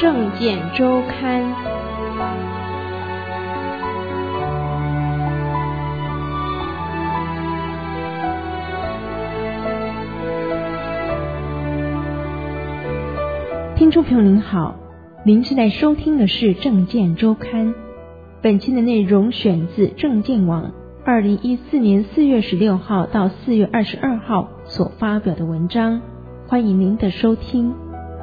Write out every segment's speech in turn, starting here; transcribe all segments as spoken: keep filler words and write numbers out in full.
政见周刊。听众朋友您好，您现在收听的是政见周刊，本期的内容选自政见网二零一四年四月十六号到四月二十二号所发表的文章，欢迎您的收听。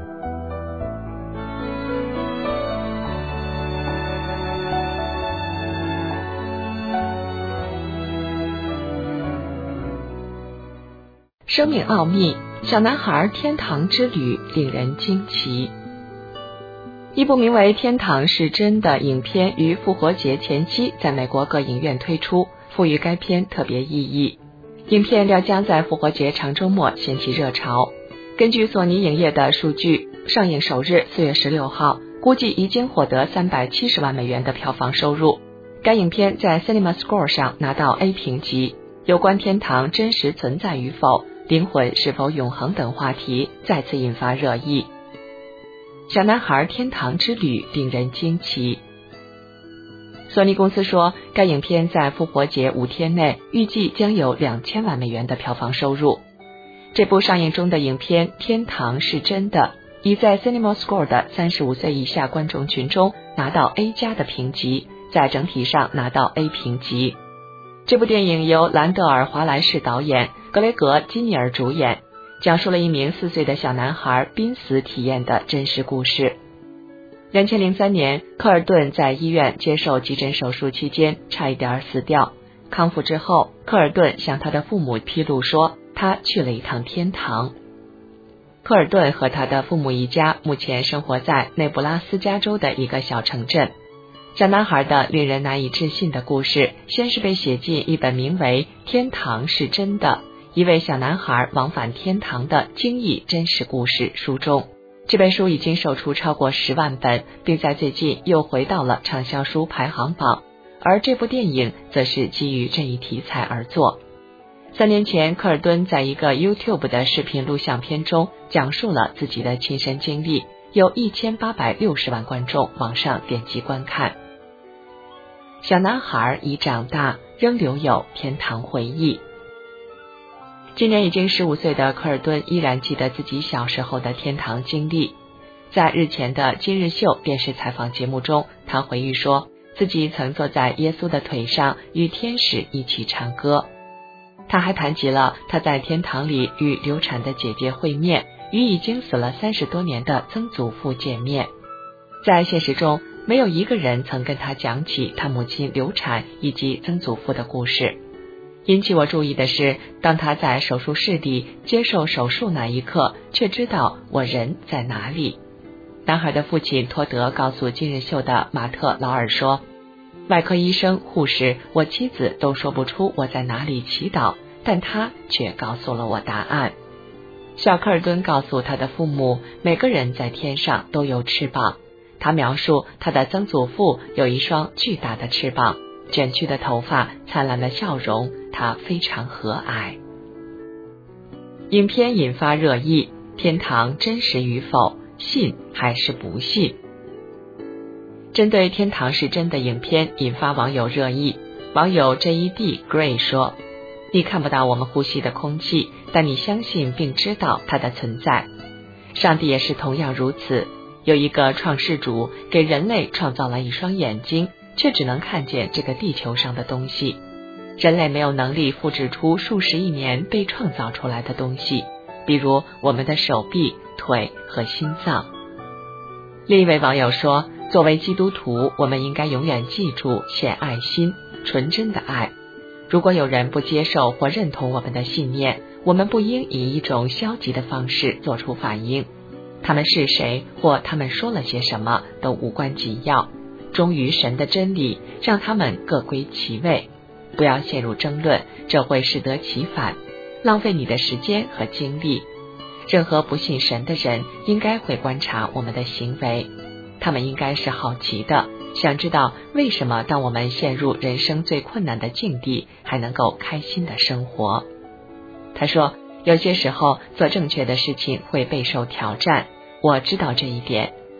生命奥秘，小男孩天堂之旅令人惊奇。一部名为《天堂是真的》影片于复活节前夕在美国各影院推出，赋予该片特别意义。影片料将在复活节长周末掀起热潮。根据索尼影业的数据，上映首日四月十六号，估计已经获得三百七十万美元的票房收入。该影片在 CinemaScore 上拿到 A 评级，有关天堂真实存在与否、灵魂是否永恒等话题再次引发热议。小男孩天堂之旅令人惊奇。索尼公司说，该影片在复活节五天内预计将有两千万美元的票房收入。这部上映中的影片《天堂是真的》已在 CinemaScore 的三十五岁以下观众群中拿到 A 加的评级，在整体上拿到 A 评级。这部电影由兰德尔·华莱士导演，格雷格·基尼尔主演，讲述了一名四岁的小男孩濒死体验的真实故事。二零零三年，科尔顿在医院接受急诊手术期间差一点死掉。康复之后，科尔顿向他的父母披露说，他去了一趟天堂。科尔顿和他的父母一家目前生活在内布拉斯加州的一个小城镇。小男孩的令人难以置信的故事，先是被写进一本名为《天堂是真的》一位小男孩往返天堂的惊异真实故事书中。这本书已经售出超过十万本，并在最近又回到了畅销书排行榜，而这部电影则是基于这一题材而作。三年前，科尔顿在一个 YouTube 的视频录像片中讲述了自己的亲身经历，有一千八百六十万观众网上点击观看。小男孩已长大，仍留有天堂回忆。今年已经十五岁的科尔顿依然记得自己小时候的天堂经历。在日前的今日秀电视采访节目中，他回忆说，自己曾坐在耶稣的腿上与天使一起唱歌。他还谈及了他在天堂里与流产的姐姐会面，与已经死了三十多年的曾祖父见面。在现实中，没有一个人曾跟他讲起他母亲流产以及曾祖父的故事。引起我注意的是，当他在手术室里接受手术那一刻，却知道我人在哪里。男孩的父亲托德告诉今日秀的马特·劳尔说，外科医生、护士、我妻子都说不出我在哪里祈祷，但他却告诉了我答案。小科尔顿告诉他的父母，每个人在天上都有翅膀。他描述他的曾祖父有一双巨大的翅膀，卷曲的头发，灿烂的笑容，他非常和蔼。影片引发热议，天堂真实与否，信还是不信？针对《天堂是真的》影片引发网友热议，网友 J E D Gray 说，你看不到我们呼吸的空气，但你相信并知道它的存在。上帝也是同样如此，有一个创世主给人类创造了一双眼睛，却只能看见这个地球上的东西。人类没有能力复制出数十亿年被创造出来的东西，比如我们的手臂、腿和心脏。另一位网友说，作为基督徒，我们应该永远记住献爱心，纯真的爱。如果有人不接受或认同我们的信念，我们不应以一种消极的方式做出反应。他们是谁或他们说了些什么都无关紧要，忠于神的真理，让他们各归其位。不要陷入争论，这会适得其反，浪费你的时间和精力。任何不信神的人应该会观察我们的行为，他们应该是好奇的，想知道为什么当我们陷入人生最困难的境地，还能够开心的生活。他说，有些时候做正确的事情会备受挑战，我知道这一点。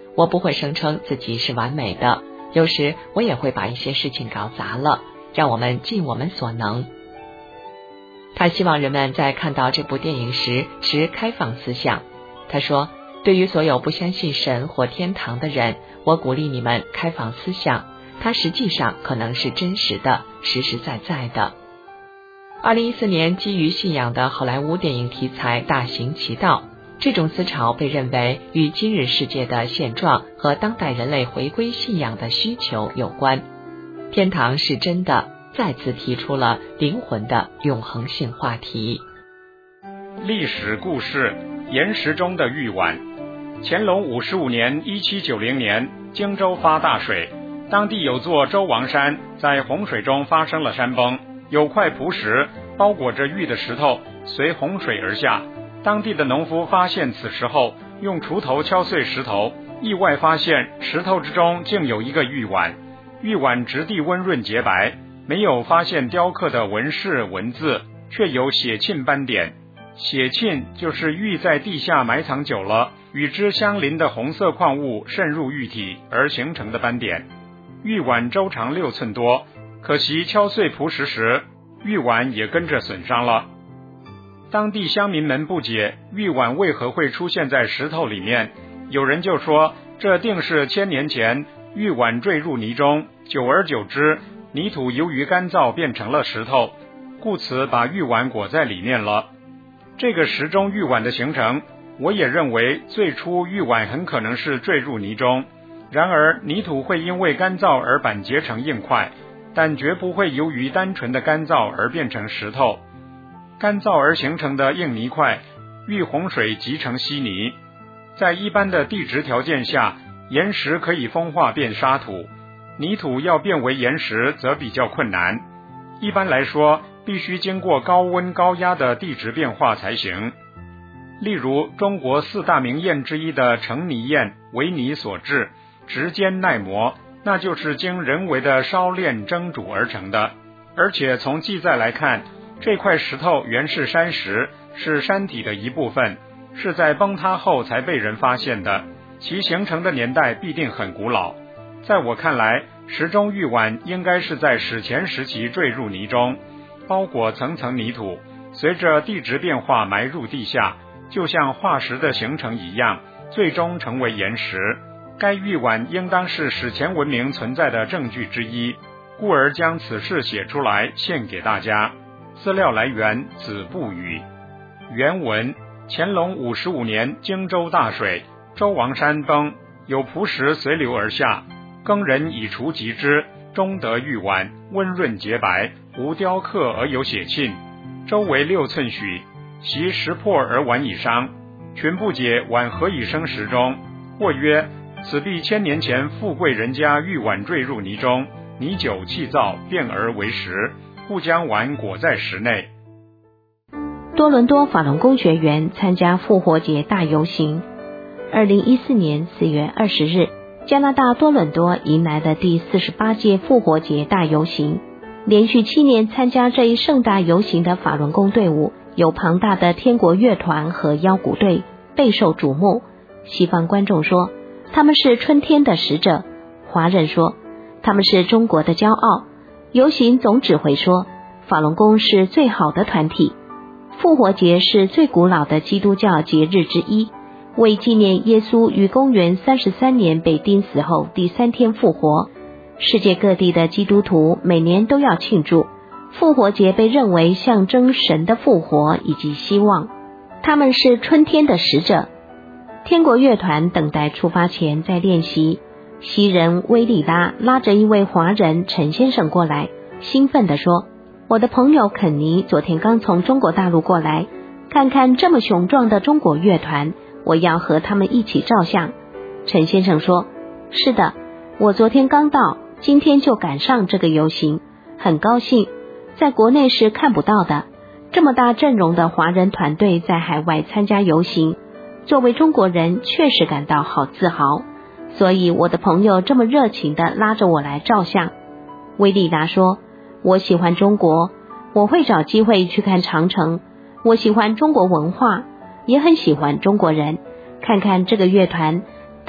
我不会声称自己是完美的，有时我也会把一些事情搞砸了，让我们尽我们所能。他希望人们在看到这部电影时持开放思想。他说，对于所有不相信神或天堂的人，我鼓励你们开放思想，它实际上可能是真实的，实实在在的。二零一四年基于信仰的好莱坞电影题材大行其道，这种思潮被认为与今日世界的现状和当代人类回归信仰的需求有关。天堂是真的再次提出了灵魂的永恒性话题。 历史故事：岩石中的玉碗。乾隆五十五年一七九零年，荆州发大水，当地有座周王山，在洪水中发生了山崩，有块砒石包裹着玉的石头随洪水而下。当地的农夫发现此时后，用锄头敲碎石头，意外发现石头之中竟有一个玉碗。玉碗质地温润洁白，没有发现雕刻的纹饰文字，却有血沁斑点。血沁就是玉在地下埋藏久了，与之相邻的红色矿物渗入玉体而形成的斑点。玉碗周长六寸多，可惜敲碎砒石时，玉碗也跟着损伤了。当地乡民们不解玉碗为何会出现在石头里面，有人就说这定是千年前玉碗坠入泥中，久而久之，泥土由于干燥变成了石头，故此把玉碗裹在里面了。这个石中玉碗的形成，我也认为最初玉碗很可能是坠入泥中，然而泥土会因为干燥而板结成硬块，但绝不会由于单纯的干燥而变成石头。干燥而形成的硬泥块，遇洪水即成稀泥。在一般的地质条件下，岩石可以风化变沙土，泥土要变为岩石则比较困难。一般来说，必须经过高温高压的地质变化才行。例如，中国四大名砚之一的成泥砚为泥所制，直坚耐磨，那就是经人为的烧炼蒸煮而成的。而且从记载来看，这块石头原是山石，是山体的一部分，是在崩塌后才被人发现的，其形成的年代必定很古老。在我看来，石中玉碗应该是在史前时期坠入泥中，包裹层层泥土，随着地质变化埋入地下，就像化石的形成一样，最终成为岩石。该玉碗应当是史前文明存在的证据之一，故而将此事写出来献给大家。资料来源：子不语。原文：乾隆五十五年荆州大水，周王山崩，有砒石随流而下，耕人以锄汲之，终得玉碗，温润洁白，无雕刻而有血沁，周围六寸许，其石破而碗以伤。群不解碗何以生石中，或曰此必千年前富贵人家玉碗坠入泥中，泥久气燥，变而为石，故将碗裹在石内。 多伦多法轮功学员参加复活节大游行。二零一四年四月二十日，加拿大多伦多迎来的第四十八届复活节大游行。连续七年参加这一盛大游行的法轮功队伍，有庞大的天国乐团和腰鼓队，备受瞩目。西方观众说他们是春天的使者，华人说他们是中国的骄傲。游行总指挥说法轮功是最好的团体。复活节是最古老的基督教节日之一，为纪念耶稣于公元三十三年被钉死后第三天复活。世界各地的基督徒每年都要庆祝。复活节被认为象征神的复活以及希望，他们是春天的使者。天国乐团等待出发前在练习，西人威利拉拉着一位华人陈先生过来，兴奋地说，我的朋友肯尼昨天刚从中国大陆过来，看看这么雄壮的中国乐团，我要和他们一起照相。陈先生说，是的，我昨天刚到，今天就赶上这个游行，很高兴，在国内是看不到的，这么大阵容的华人团队在海外参加游行，作为中国人确实感到好自豪，所以我的朋友这么热情地拉着我来照相。威利达说，我喜欢中国，我会找机会去看长城，我喜欢中国文化，也很喜欢中国人，看看这个乐团，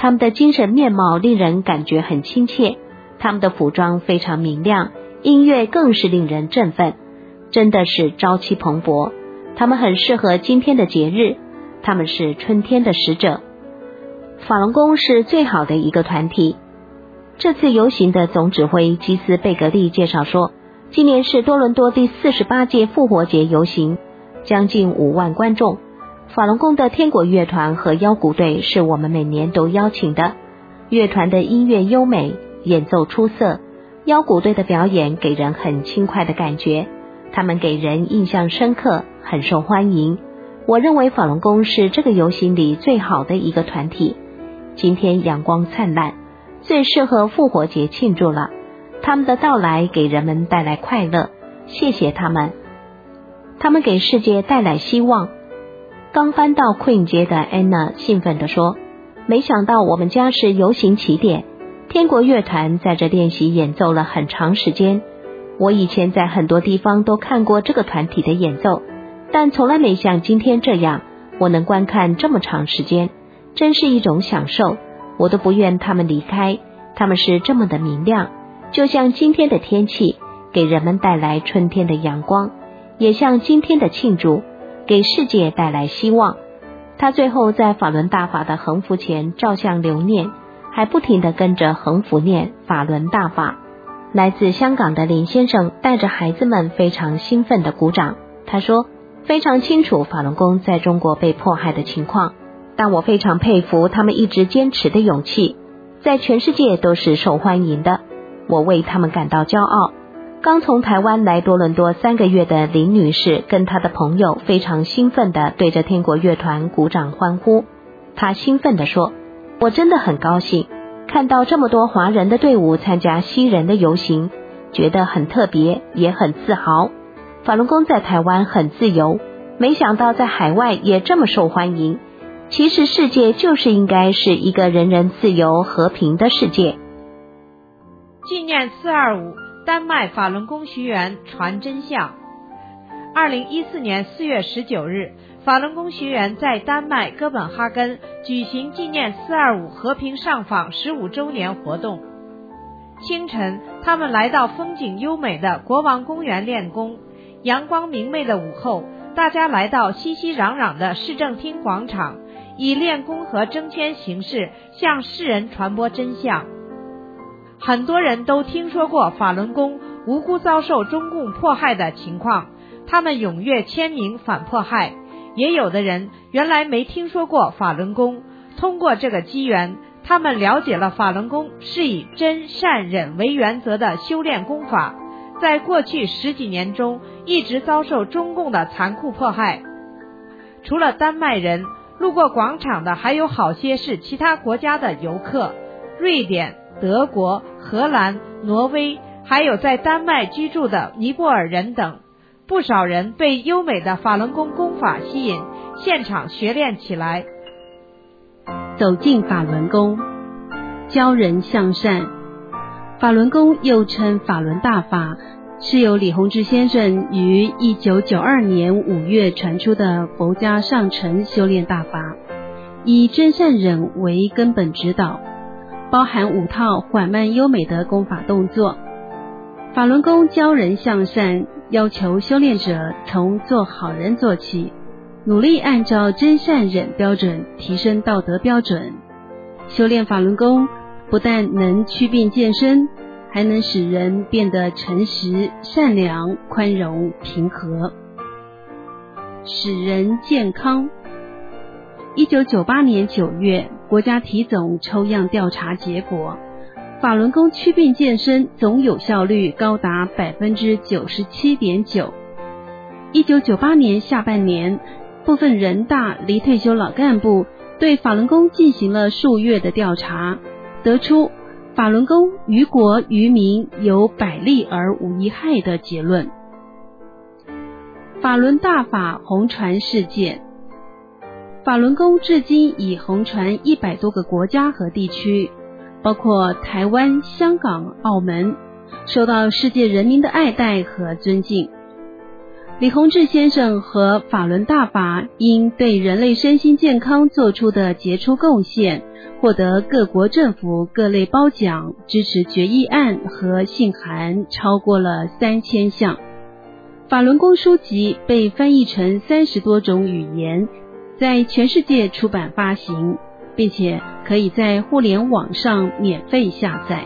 他们的精神面貌令人感觉很亲切，他们的服装非常明亮，音乐更是令人振奋，真的是朝气蓬勃。他们很适合今天的节日，他们是春天的使者。法轮功是最好的一个团体。这次游行的总指挥基斯贝格利介绍说，今年是多伦多第四十八届复活节游行，将近五万观众。法轮功的天国乐团和腰鼓队是我们每年都邀请的，乐团的音乐优美，演奏出色，腰鼓队的表演给人很轻快的感觉，他们给人印象深刻，很受欢迎。我认为法轮功是这个游行里最好的一个团体。今天阳光灿烂，最适合复活节庆祝了，他们的到来给人们带来快乐，谢谢他们。他们给世界带来希望。刚搬到 Queen 街的 Anna 兴奋地说，没想到我们家是游行起点，天国乐团在这练习演奏了很长时间。我以前在很多地方都看过这个团体的演奏，但从来没像今天这样，我能观看这么长时间，真是一种享受，我都不愿他们离开，他们是这么的明亮，就像今天的天气，给人们带来春天的阳光，也像今天的庆祝，给世界带来希望。他最后在法轮大法的横幅前照相留念，还不停地跟着横幅念法轮大法。来自香港的林先生带着孩子们非常兴奋地鼓掌，他说，非常清楚法轮功在中国被迫害的情况，但我非常佩服他们一直坚持的勇气，在全世界都是受欢迎的，我为他们感到骄傲。刚从台湾来多伦多三个月的林女士跟她的朋友非常兴奋地对着天国乐团鼓掌欢呼。她兴奋地说，我真的很高兴看到这么多华人的队伍参加西人的游行，觉得很特别，也很自豪。法轮功在台湾很自由，没想到在海外也这么受欢迎。其实世界就是应该是一个人人自由和平的世界。 纪念四二五丹麦法轮功学员传真相。二零一四年四月十九日，法轮功学员在丹麦哥本哈根举行纪念四二五和平上访十五周年活动。清晨，他们来到风景优美的国王公园练功。阳光明媚的午后，大家来到熙熙攘攘的市政厅广场，以练功和征签形式向世人传播真相。很多人都听说过法轮功无辜遭受中共迫害的情况，他们踊跃签名反迫害。也有的人原来没听说过法轮功，通过这个机缘，他们了解了法轮功是以真善忍为原则的修炼功法，在过去十几年中一直遭受中共的残酷迫害。除了丹麦人，路过广场的还有好些是其他国家的游客，瑞典、德国、荷兰、挪威，还有在丹麦居住的尼泊尔人等。不少人被优美的法轮功功法吸引，现场学练起来。 走进法轮功，教人向善。法轮功又称法轮大法，是由李洪志先生于一九九二年五月传出的佛家上乘修炼大法，以真善忍为根本指导，包含五套缓慢优美的功法动作。法轮功教人向善，要求修炼者从做好人做起，努力按照真善忍标准提升道德标准。修炼法轮功不但能祛病健身，还能使人变得诚实、善良、宽容、平和，使人健康。一九九八年九月，国家体总抽样调查结果，法轮功祛病健身总有效率高达 百分之九十七点九。 一九九八年下半年，部分人大离退休老干部对法轮功进行了数月的调查，得出法轮功于国于民有百利而无一害的结论。法轮大法红传世界，法轮功至今已红传一百多个国家和地区，包括台湾、香港、澳门，受到世界人民的爱戴和尊敬。 李洪志先生和法轮大法因对人类身心健康做出的杰出贡献，获得各国政府各类褒奖，支持决议案和信函超过了三千项。法轮功书籍被翻译成三十多种语言，在全世界出版发行，并且可以在互联网上免费下载。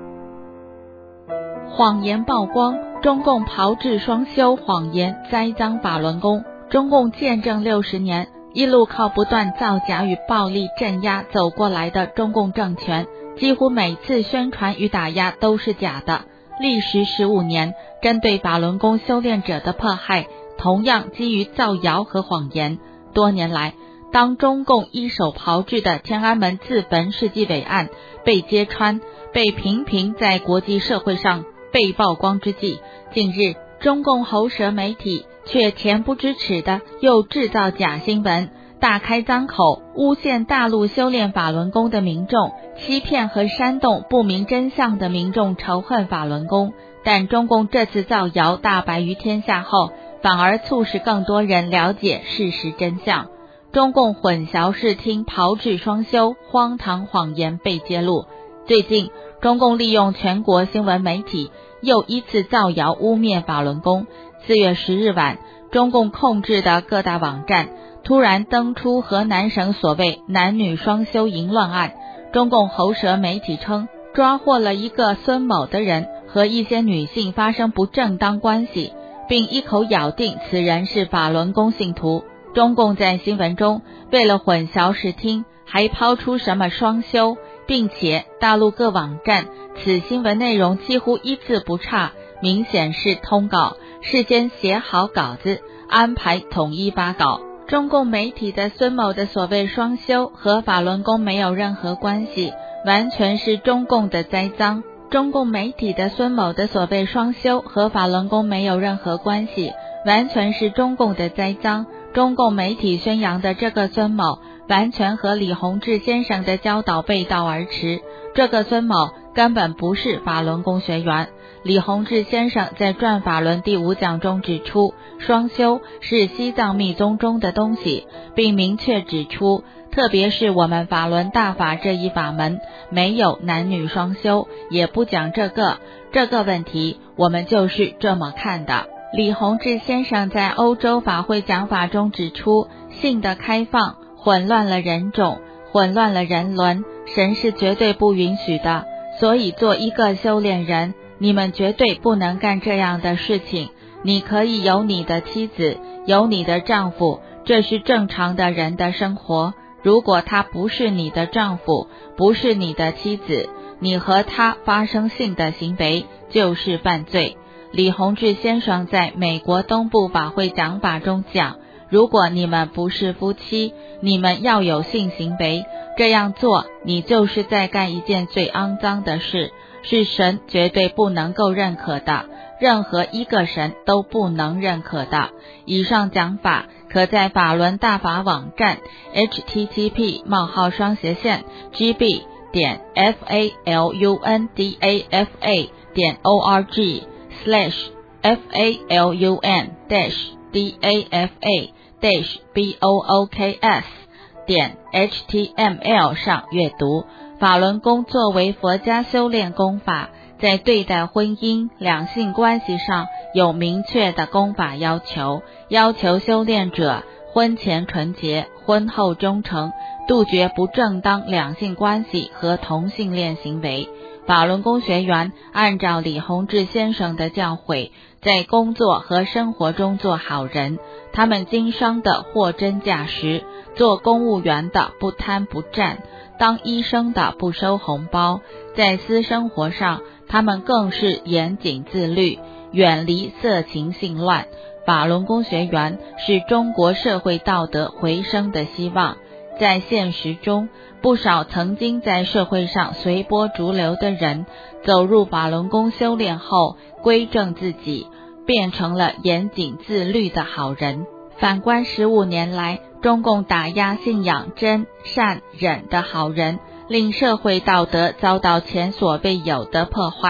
谎言曝光，中共炮制双修谎言栽赃法轮功。中共建政六十年，一路靠不断造假与暴力镇压走过来的中共政权，几乎每次宣传与打压都是假的。历时十五年，针对法轮功修炼者的迫害，同样基于造谣和谎言。多年来，当中共一手炮制的天安门自焚世纪伟案被揭穿，被频频在国际社会上被曝光之际，近日中共喉舌媒体却恬不知耻的又制造假新闻，大开脏口，诬陷大陆修炼法轮功的民众，欺骗和煽动不明真相的民众仇恨法轮功。但中共这次造谣大白于天下后，反而促使更多人了解事实真相。中共混淆视听、炮制双修，荒唐谎言被揭露。最近，中共利用全国新闻媒体又一次造谣污蔑法轮功。四月十日晚，中共控制的各大网站突然登出河南省所谓男女双修淫乱案。中共喉舌媒体称，抓获了一个孙某的人和一些女性发生不正当关系，并一口咬定此人是法轮功信徒。中共在新闻中为了混淆视听，还抛出什么双修，并且大陆各网站此新闻内容几乎一字不差，明显是通稿，事先写好稿子，安排统一发稿。中共媒体的孙某的所谓双修和法轮功没有任何关系，完全是中共的栽赃。中共媒体的孙某的所谓双修和法轮功没有任何关系，完全是中共的栽赃。中共媒体宣扬的这个孙某，完全和李洪志先生的教导背道而驰。这个孙某根本不是法轮功学员。李洪志先生在《转法轮》第五讲中指出，双修是西藏密宗中的东西，并明确指出，特别是我们法轮大法这一法门，没有男女双修，也不讲这个。这个问题我们就是这么看的。李洪志先生在欧洲法会讲法中指出，性的开放混乱了人种，混乱了人伦，神是绝对不允许的。所以做一个修炼人，你们绝对不能干这样的事情。你可以有你的妻子，有你的丈夫，这是正常的人的生活。如果他不是你的丈夫，不是你的妻子，你和他发生性的行为就是犯罪。李洪志先生在美国东部法会讲法中讲，如果你们不是夫妻，你们要有性行为，这样做你就是在干一件最肮脏的事，是神绝对不能够认可的，任何一个神都不能认可的。以上讲法可在法轮大法网站 h t t p 冒号双斜线 g b 点 f a l u n d a f a 点 o r g slash f a l u n dash d a f a dash b o o k s 点 h t m l 上阅读。法轮功作为佛家修炼功法，在对待婚姻、两性关系上有明确的功法要求，要求修炼者婚前纯洁，婚后忠诚，杜绝不正当两性关系和同性恋行为。法轮功学员按照李洪志先生的教诲，在工作和生活中做好人。他们经商的货真价实，做公务员的不贪不占，当医生的不收红包。在私生活上，他们更是严谨自律，远离色情性乱。法轮功学员是中国社会道德回升的希望。在现实中，不少曾经在社会上随波逐流的人，走入法轮功修炼后，归正自己，变成了严谨自律的好人。反观十五年来，中共打压信仰真、善、忍的好人，令社会道德遭到前所未有的破坏。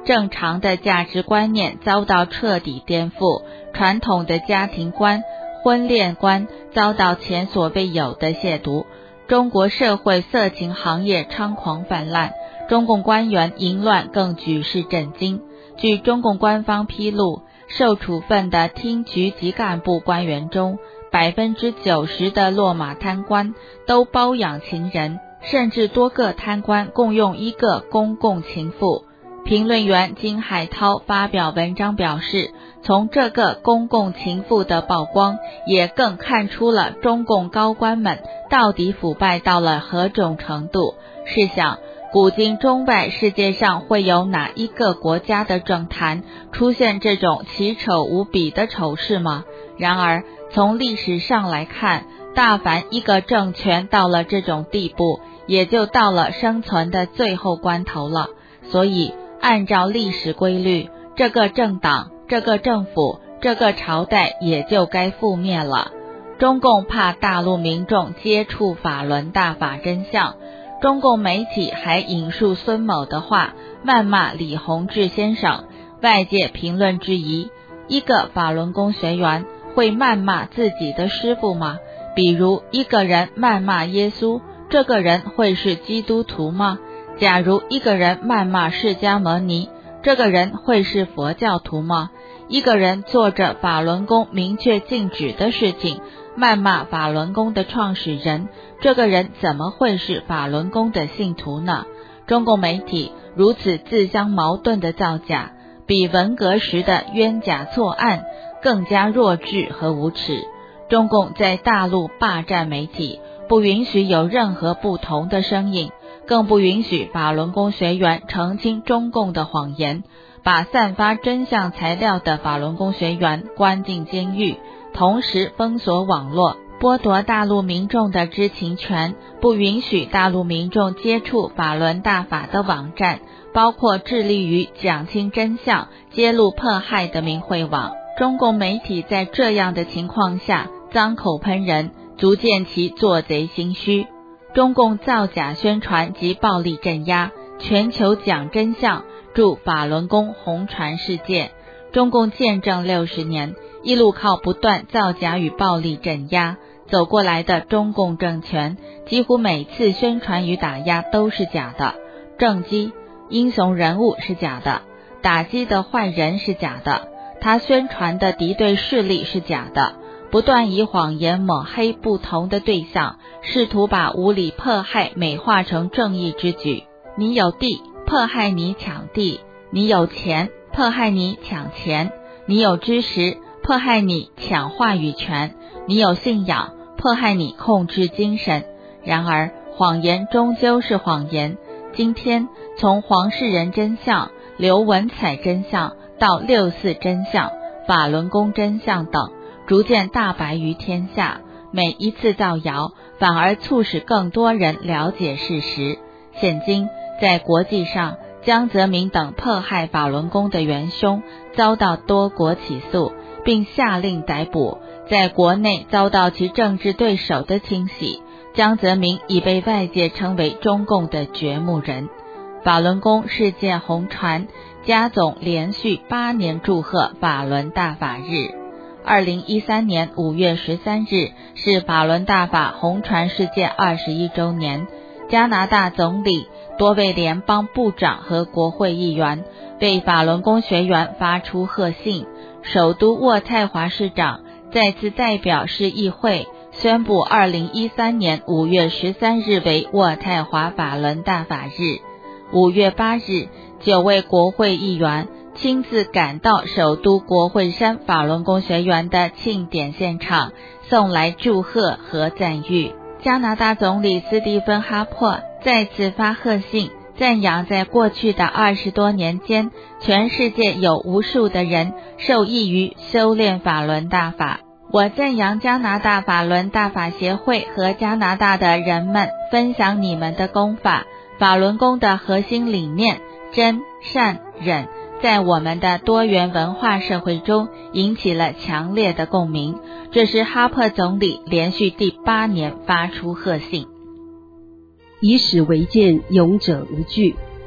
正常的价值观念遭到彻底颠覆，传统的家庭观、婚恋观遭到前所未有的亵渎，中国社会色情行业猖狂泛滥，中共官员淫乱更举世震惊。据中共官方披露，受处分的厅局级干部官员中，百分之九十的落马贪官都包养情人，甚至多个贪官共用一个公共情妇。评论员金海涛发表文章表示，从这个公共情妇的曝光，也更看出了中共高官们到底腐败到了何种程度。试想，古今中外世界上会有哪一个国家的政坛出现这种奇丑无比的丑事吗？然而，从历史上来看，大凡一个政权到了这种地步，也就到了生存的最后关头了。所以，按照历史规律，这个政党、这个政府、这个朝代也就该覆灭了。中共怕大陆民众接触法轮大法真相，中共媒体还引述孙某的话，谩骂李洪志先生。外界评论质疑，一个法轮功学员会谩骂自己的师父吗？比如一个人谩骂耶稣，这个人会是基督徒吗？假如一个人谩骂释迦牟尼，这个人会是佛教徒吗？一个人做着法轮功明确禁止的事情，谩骂法轮功的创始人，这个人怎么会是法轮功的信徒呢？中共媒体如此自相矛盾的造假，比文革时的冤假错案更加弱智和无耻。中共在大陆霸占媒体，不允许有任何不同的声音，更不允许法轮功学员澄清中共的谎言，把散发真相材料的法轮功学员关进监狱，同时封锁网络，剥夺大陆民众的知情权，不允许大陆民众接触法轮大法的网站，包括致力于讲清真相、揭露迫害的明慧网。中共媒体在这样的情况下脏口喷人，足见其做贼心虚。中共造假宣传及暴力镇压，全球讲真相，助法轮功红传世界。中共建政六十年，一路靠不断造假与暴力镇压走过来的中共政权，几乎每次宣传与打压都是假的，政绩、英雄人物是假的，打击的坏人是假的，他宣传的敌对势力是假的，不断以谎言抹黑不同的对象，试图把无理迫害美化成正义之举。你有地，迫害你抢地；你有钱，迫害你抢钱；你有知识，迫害你抢话语权；你有信仰，迫害你控制精神。然而，谎言终究是谎言。今天，从黄世仁真相、刘文彩真相到六四真相、法轮功真相等，逐渐大白于天下。每一次造谣，反而促使更多人了解事实。现今，在国际上，江泽民等迫害法轮功的元凶遭到多国起诉，并下令逮捕。在国内遭到其政治对手的清洗，江泽民已被外界称为中共的掘墓人。法轮功世界红传，家总连续八年祝贺法轮大法日。二零一三年五月十三日是法轮大法红传世界二十一周年。加拿大总理、多位联邦部长和国会议员为法轮功学员发出贺信。首都渥太华市长再次代表市议会宣布二零一三年五月十三日为渥太华法轮大法日。五月八日，九位国会议员亲自赶到首都国会山法轮功学员的庆典现场，送来祝贺和赞誉。加拿大总理斯蒂芬·哈珀再次发贺信，赞扬在过去的二十多年间，全世界有无数的人受益于修炼法轮大法。我赞扬加拿大法轮大法协会和加拿大的人们分享你们的功法。法轮功的核心理念真、善、忍，在我们的多元文化社会中引起了强烈的共鸣。这是哈珀总理连续第八年发出贺信。 以史为鉴，勇者无惧。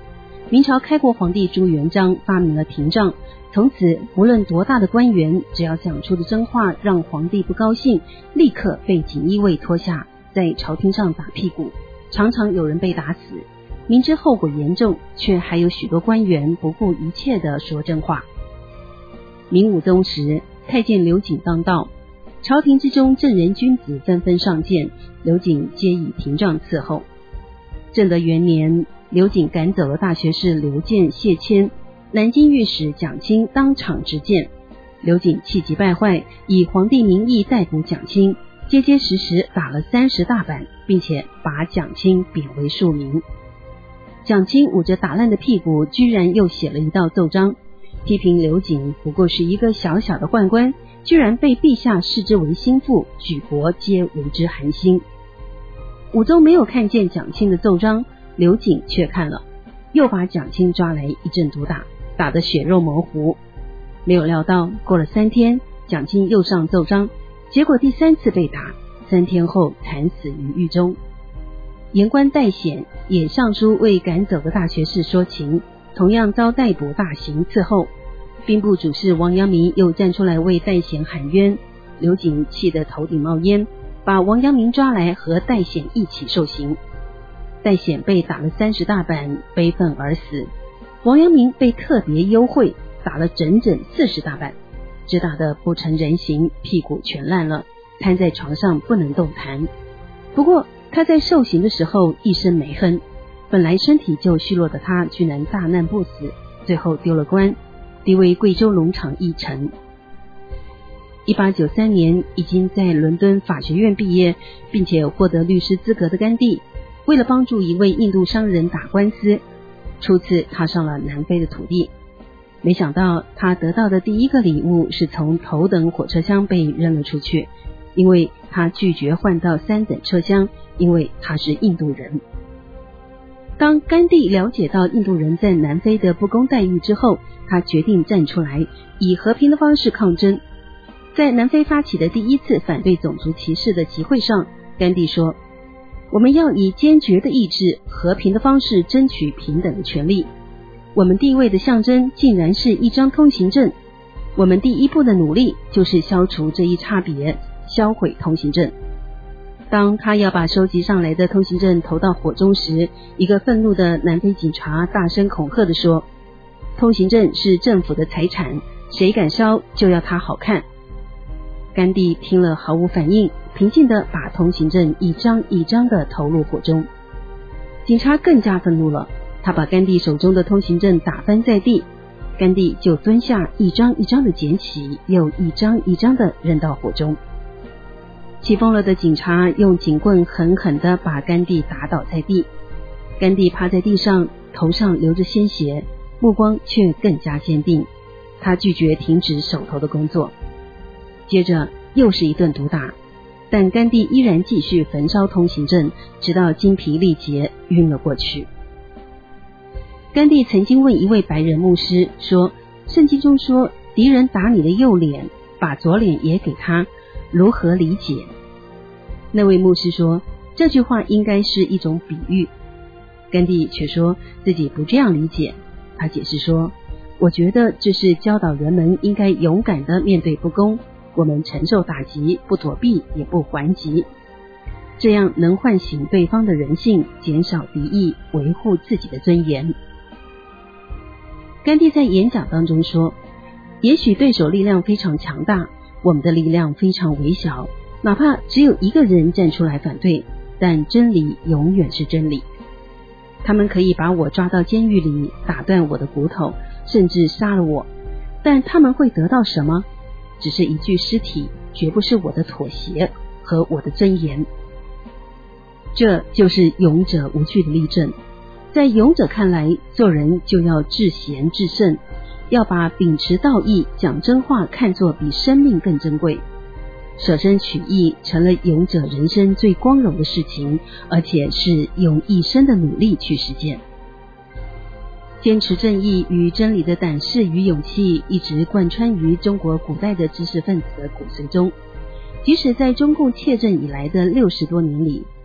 明朝开国皇帝朱元璋发明了廷杖，从此无论多大的官员，只要讲出的真话让皇帝不高兴，立刻被锦衣卫拖下，在朝廷上打屁股，常常有人被打死。明知后果严重，却还有许多官员不顾一切地说真话。明武宗时，太监刘瑾当道，朝廷之中正人君子纷纷上谏，刘瑾皆以廷杖伺候。正德元年，刘瑾赶走了大学士刘建、谢谦，南京御史蒋钦当场直谏。刘瑾气急败坏，以皇帝名义逮捕蒋钦，结结实实打了三十大板，并且把蒋钦贬为庶民。蒋钦捂着打烂的屁股，居然又写了一道奏章，批评刘瑾不过是一个小小的宦官，居然被陛下视之为心腹，举国皆为之寒心。武宗没有看见蒋钦的奏章，刘瑾却看了，又把蒋钦抓来一阵毒打，打得血肉模糊。没有料到，过了三天，蒋钦又上奏章，结果第三次被打，三天后惨死于狱中。言官戴显也上书为赶走的大学士说情，同样遭逮捕大刑伺候。兵部主事王阳明又站出来为戴显喊冤，刘瑾气得头顶冒烟，把王阳明抓来和戴显一起受刑。戴显被打了三十大板，悲愤而死。王阳明被特别优惠，打了整整四十大板，只打得不成人形，屁股全烂了，瘫在床上不能动弹。不过他在受刑的时候一身没恨，本来身体就虚弱的他居然大难不死，最后丢了官，低为贵州龙场驿丞。一八九三年，已经在伦敦法学院毕业并且获得律师资格的甘地，为了帮助一位印度商人打官司，初次踏上了南非的土地。没想到他得到的第一个礼物是从头等火车厢被扔了出去，因为他拒绝换到三等车厢，因为他是印度人。当甘地了解到印度人在南非的不公待遇之后，他决定站出来，以和平的方式抗争。在南非发起的第一次反对种族歧视的集会上，甘地说，我们要以坚决的意志、和平的方式争取平等的权利。我们地位的象征竟然是一张通行证，我们第一步的努力就是消除这一差别，销毁通行证。当他要把收集上来的通行证投到火中时，一个愤怒的南非警察大声恐吓地说，通行证是政府的财产，谁敢烧就要它好看。甘地听了毫无反应，平静地把通行证一张一张地投入火中。警察更加愤怒了，他把甘地手中的通行证打翻在地，甘地就蹲下一张一张地捡起，又一张一张地扔到火中。气疯了的警察用警棍狠狠地把甘地打倒在地，甘地趴在地上，头上流着鲜血，目光却更加坚定，他拒绝停止手头的工作。接着又是一顿毒打，但甘地依然继续焚烧通行证，直到精疲力竭晕了过去。甘地曾经问一位白人牧师说，圣经中说敌人打你的右脸，把左脸也给他，如何理解？那位牧师说，这句话应该是一种比喻。甘地却说自己不这样理解，他解释说，我觉得这是教导人们应该勇敢地面对不公，我们承受打击，不躲避也不还击，这样能唤醒对方的人性，减少敌意，维护自己的尊严。甘地在演讲当中说，也许对手力量非常强大，我们的力量非常微小，哪怕只有一个人站出来反对，但真理永远是真理。他们可以把我抓到监狱里，打断我的骨头，甚至杀了我，但他们会得到什么？只是一具尸体，绝不是我的妥协和我的尊严。这就是勇者无惧的例证。在勇者看来，做人就要至贤至圣，要把秉持道义、讲真话看作比生命更珍贵。舍身取义成了勇者人生最光荣的事情，而且是用一生的努力去实践。坚持正义与真理的胆识与勇气一直贯穿于中国古代的知识分子的骨髓中。即使在中共窃政以来的六十多年里，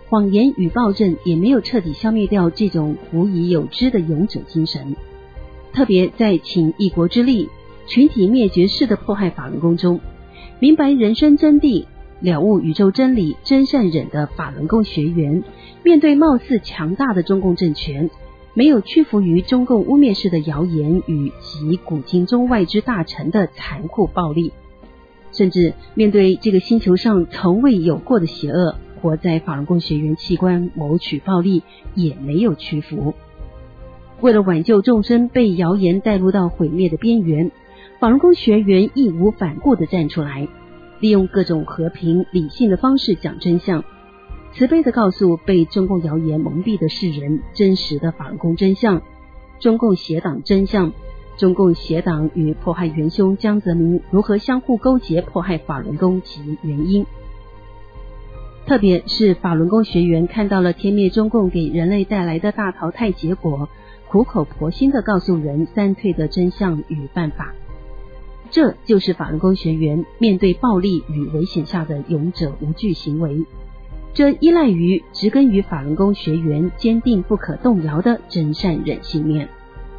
谎言与暴政也没有彻底消灭掉这种无以有之的勇者精神。特别在倾一国之力、群体灭绝式的迫害法轮功中，明白人生真谛、了悟宇宙真理、真善忍的法轮功学员，面对貌似强大的中共政权，没有屈服于中共污蔑式的谣言与及古今中外之大臣的残酷暴力，甚至面对这个星球上从未有过的邪恶，活在法轮功学员器官谋取暴利也没有屈服。为了挽救众生被谣言带入到毁灭的边缘，法轮功学员义无反顾地站出来，利用各种和平理性的方式讲真相，慈悲地告诉被中共谣言蒙蔽的世人真实的法轮功真相，中共邪党真相，中共邪党与迫害元凶江泽民如何相互勾结迫害法轮功及原因。特别是法轮功学员看到了天灭中共给人类带来的大淘汰结果，苦口婆心地告诉人三退的真相与办法。这就是法轮功学员面对暴力与危险下的勇者无惧行为，这依赖于植根于法轮功学员坚定不可动摇的真善忍信念。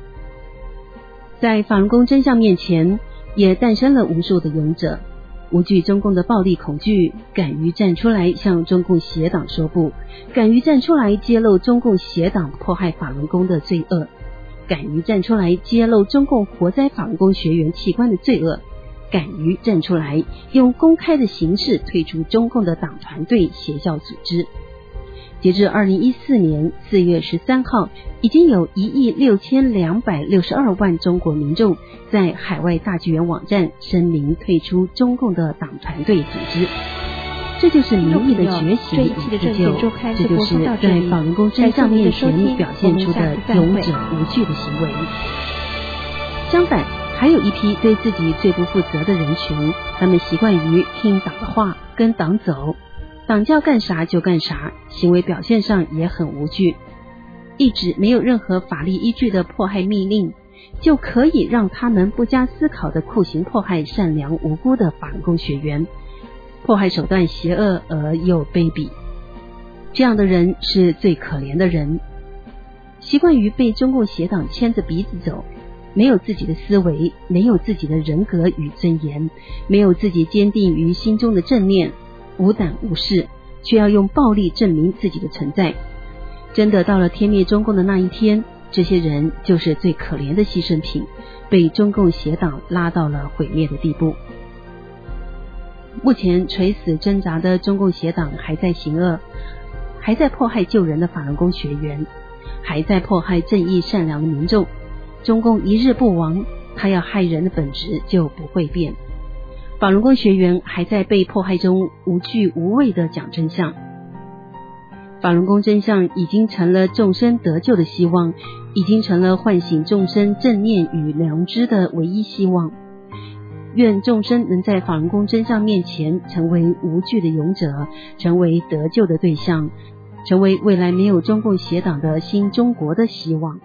在法轮功真相面前，也诞生了无数的勇者，无惧中共的暴力恐惧，敢于站出来向中共邪党说不，敢于站出来揭露中共邪党迫害法轮功的罪恶，敢于站出来揭露中共活摘法轮功学员器官的罪恶，敢于站出来用公开的形式退出中共的党团队邪教组织。截至二零一四年四月十三号，已经有一亿六千两百六十二万中国民众在海外大剧院网站声明退出中共的党团队组织。这就是民意的觉醒与自救，这就是在法轮功真相面前表现出的勇者无惧的行为。相反，还有一批对自己最不负责的人群，他们习惯于听党的话，跟党走，党叫干啥就干啥，行为表现上也很无惧，一纸没有任何法律依据的迫害命令，就可以让他们不加思考的酷刑迫害善良无辜的法轮功学员，迫害手段邪恶而又卑鄙。这样的人是最可怜的人，习惯于被中共邪党牵着鼻子走，没有自己的思维，没有自己的人格与尊严，没有自己坚定于心中的正念，无胆无识，却要用暴力证明自己的存在。真的到了天灭中共的那一天，这些人就是最可怜的牺牲品，被中共邪党拉到了毁灭的地步。目前垂死挣扎的中共邪党还在行恶，还在迫害救人的法轮功学员，还在迫害正义善良的民众。中共一日不亡，他要害人的本质就不会变。法轮功学员还在被迫害中无惧无畏地讲真相。法轮功真相已经成了众生得救的希望，已经成了唤醒众生正念与良知的唯一希望。愿众生能在法轮功真相面前成为无惧的勇者，成为得救的对象，成为未来没有中共邪党的新中国的希望。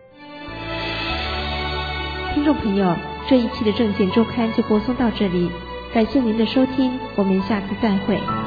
听众朋友，这一期的证件周刊就播送到这里，感谢您的收听，我们下次再会。